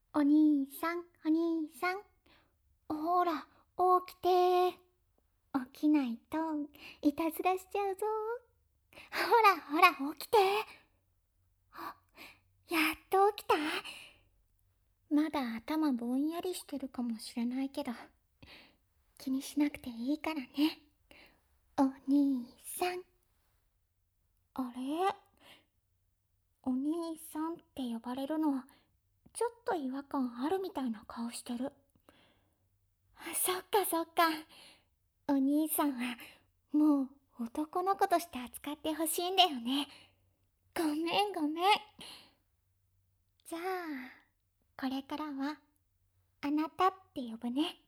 お兄さん、お兄さん。ほら、起きて。起きないと、いたずらしちゃうぞ。ほら、起きて。あ、やっと起きた。まだ頭ぼんやりしてるかもしれないけど、気にしなくていいからね。お兄さん。あれ、お兄さんって呼ばれるのは、ちょっと違和感あるみたいな顔してる。そっかそっか。お兄さんはもう男の子として扱ってほしいんだよね。ごめんごめん。じゃあこれからはあなたって呼ぶね。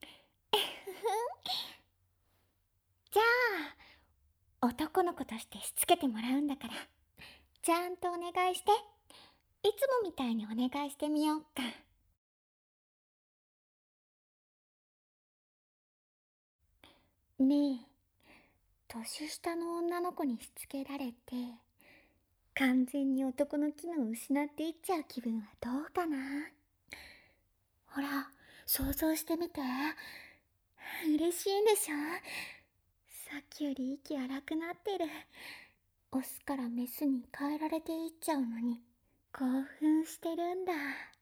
じゃあ男の子としてしつけてもらうんだから、ちゃんとお願いして。いつもみたいにお願いしてみようか。ねえ、年下の女の子にしつけられて完全に男の機能を失っていっちゃう気分はどうかな。ほら、想像してみて。嬉しいんでしょ。さっきより息荒くなってる。オスからメスに変えられていっちゃうのに興奮してるんだ。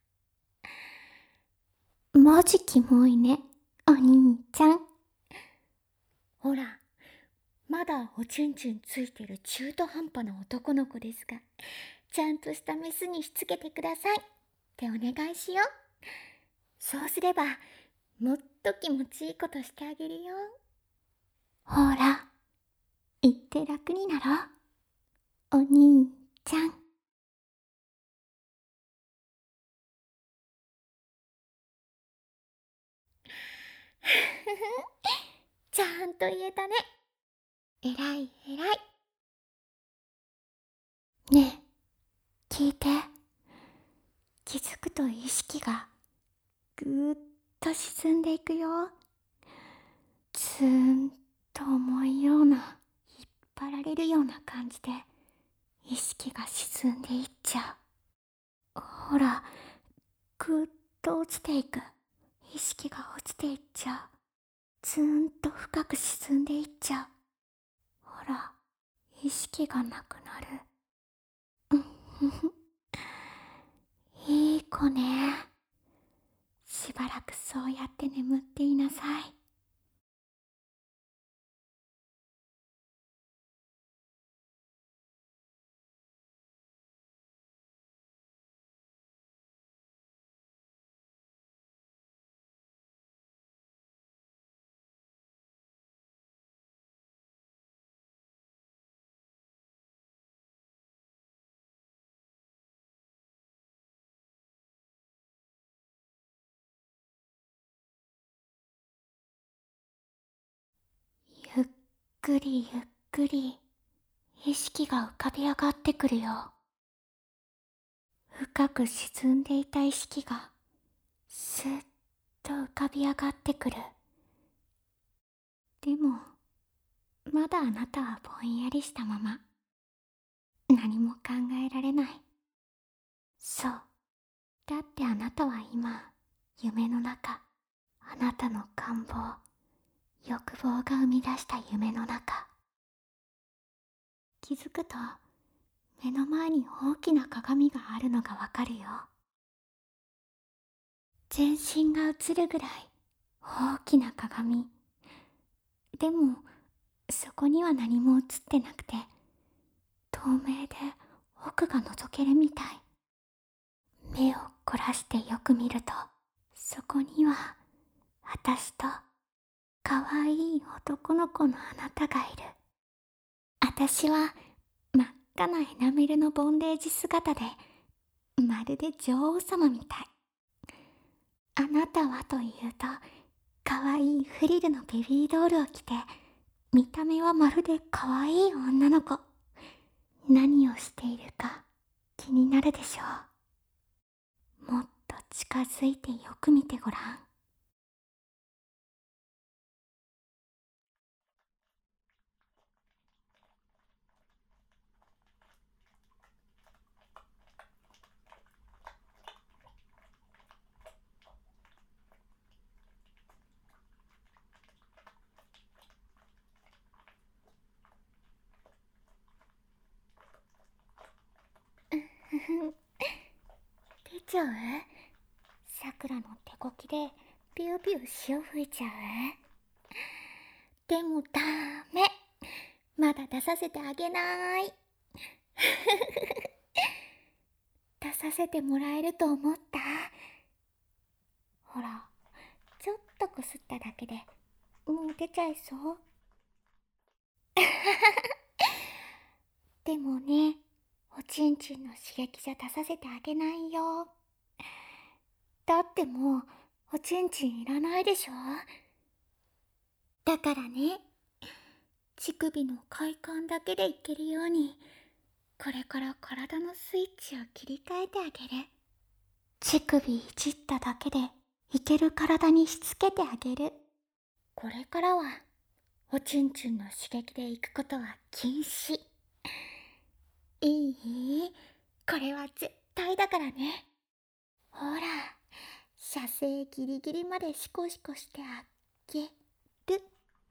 マジキモいね、お兄ちゃん。ほら、まだおちんちんついてる中途半端な男の子ですが、ちゃんとしたメスにしつけてくださいってお願いしよう。そうすればもっと気持ちいいことしてあげるよ。ほら、言って楽になろう、お兄ちゃん。ちゃんと言えたね。えらいえらい。ねえ、聞いて。気づくと意識がぐーっと沈んでいくよ。ずーんと重いような、引っ張られるような感じで意識が沈んでいっちゃう。ほら、ぐーっと落ちていく。意識が落ちていっちゃう。ずーんと深く沈んでいっちゃう。ほら、意識がなくなる。うんふふ。いい子ね。しばらくそうやって眠っていなさい。ゆっくりゆっくり意識が浮かび上がってくるよ。深く沈んでいた意識がスッと浮かび上がってくる。でもまだあなたはぼんやりしたまま、何も考えられない。そう、だってあなたは今夢の中、あなたの願望、欲望が生み出した夢の中。気づくと目の前に大きな鏡があるのがわかるよ。全身が映るぐらい大きな鏡。でもそこには何も映ってなくて、透明で奥が覗けるみたい。目を凝らしてよく見ると、そこには私と可愛い男の子のあなたがいる。私は真っ赤なエナメルのボンデージ姿で、まるで女王様みたい。あなたはというと、可愛いフリルのベビードールを着て、見た目はまるで可愛い女の子。何をしているか気になるでしょう。もっと近づいてよく見てごらん。 ちゃう？さくらの手こきでピューピュー潮吹いちゃう？でもダメ。まだ出させてあげない。出させてもらえると思った？ほら、ちょっとこすっただけでもう出ちゃいそう。でもね、おちんちんの刺激じゃ出させてあげないよ。だってもうおちんちんいらないでしょ。だからね、乳首の快感だけでいけるように、これから体のスイッチを切り替えてあげる。乳首いじっただけでいける体にしつけてあげる。これからはおちんちんの刺激で行くことは禁止。いい？これは絶対だからね。ほら、射精ギリギリまでシコシコしてあげる。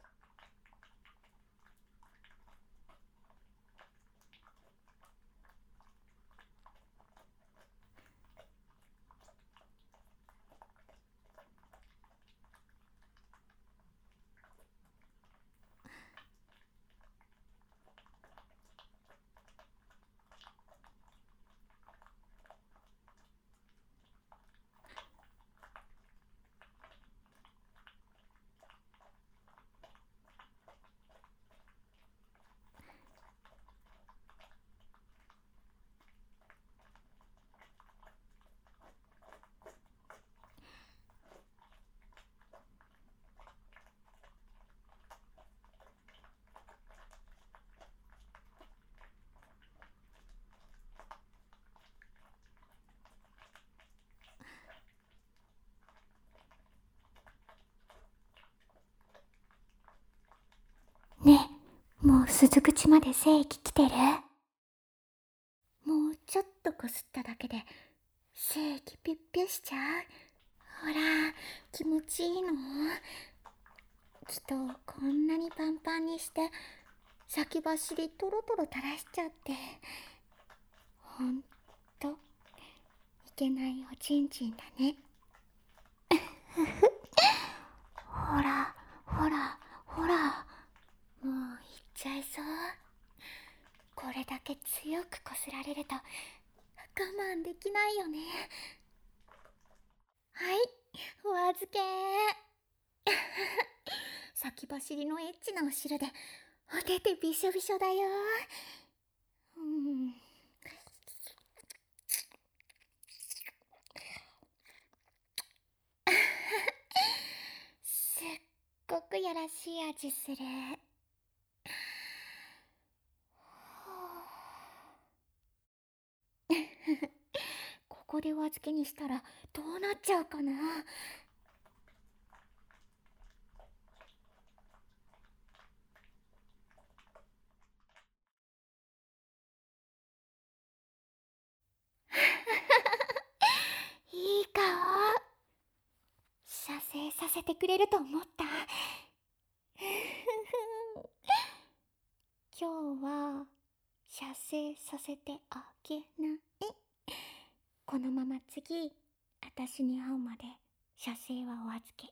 ねえ、もう鈴口まで精液来てる？もうちょっとこすっただけで精液ピュッピュしちゃう？ほら、気持ちいいの？きっとこんなにパンパンにして先走りトロトロ垂らしちゃって、ほんといけないおちんちんだね。ほらほらほら、もういっちゃいそう。これだけ強くこすられると我慢できないよね。はい、お預け。先走りのエッチなお汁でお手手びしょびしょだよ。すっごくやらしい味する。ここでお預けにしたらどうなっちゃうかな。いい顔。射精させてくれると思った。今日は射精させてあげない。このまま次私に会うまで射精はお預け。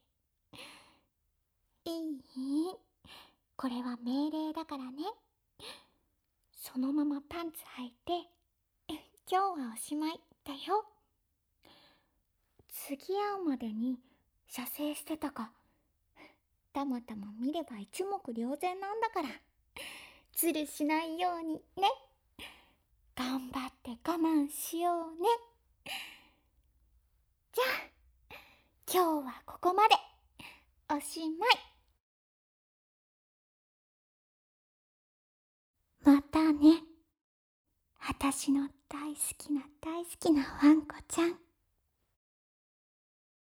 いい？これは命令だからね。そのままパンツ履いて今日はおしまいだよ。次会うまでに射精してたかたまたま見れば一目瞭然なんだから、ズルしないようにね。頑張って我慢しようね。じゃあ今日はここまで。おしまい。またね。私の大好きな大好きなワンコちゃん。